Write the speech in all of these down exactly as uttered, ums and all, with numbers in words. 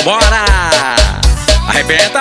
Bora! Arrebenta!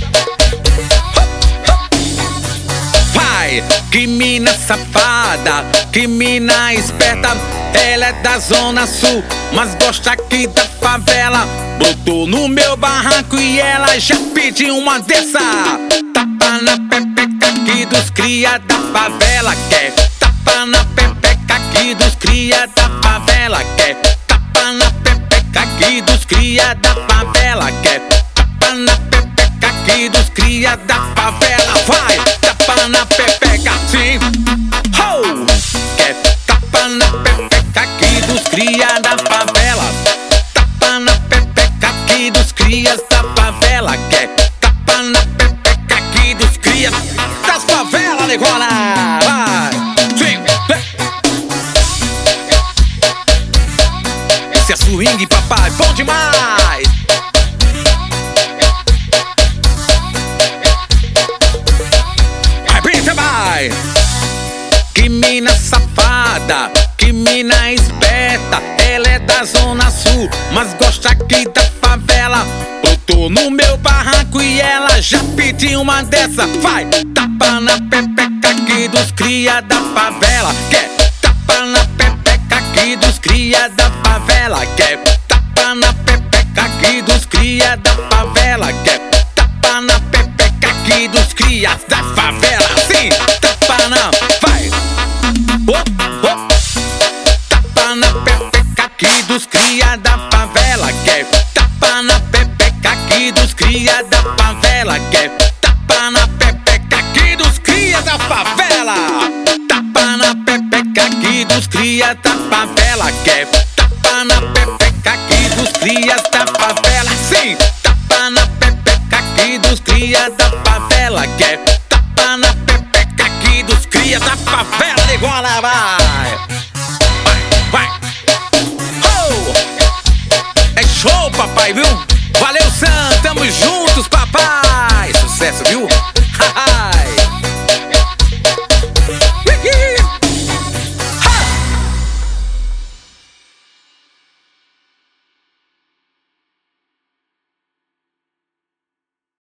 Vai! Que mina safada, que mina esperta. Ela é da zona sul, mas gosta aqui da favela. Botou no meu barranco e ela já pediu uma dessa. Tapa na pepeca aqui dos cria da favela. Quer tapa na pepeca aqui dos cria da favela. Quer tapa na pepeca aqui dos cria da favela. Quer tapa na pepeca aqui dos cria da favela. Vai! Tapa na pepeca, sim! Ho! Quer tapa na pepeca aqui dos cria da favela. Tapa na pepeca aqui dos crias da favela. Quer tapa na pepeca aqui dos crias das favelas, negona! Vai! Sim! Esse é swing, papai, bom demais! Arrebenta, vai! Que mina safada, que mina esperta. Ela é da zona sul, mas gosta aqui da favela. Botou no meu barranco e ela já pediu uma dessa. Vai! Tapa na pepeca aqui dos cria da favela. Quer tapa na pepeca aqui dos cria da favela. Quer tapa na pepeca aqui dos cria da favela. Quer tapa na pepeca aqui dos crias da favela. Sim! Tapa na... Vai! Oh, oh. Tapa na pepeca aqui dos cria da favela. Quer tapa na pepeca aqui dos cria da favela. Quer tapa na pepeca aqui dos cria da favela. Tapa na pepeca aqui dos cria da favela. Quer tapa na pepeca aqui dos cria da favela. Sim! Tapa na pepeca aqui dos cria da favela. Quer tapa na pepeca aqui dos cria da favela. Agora vai! Vai, vai! Oh! É show, papai, viu? Valeu, Sam! Tamo juntos, papai!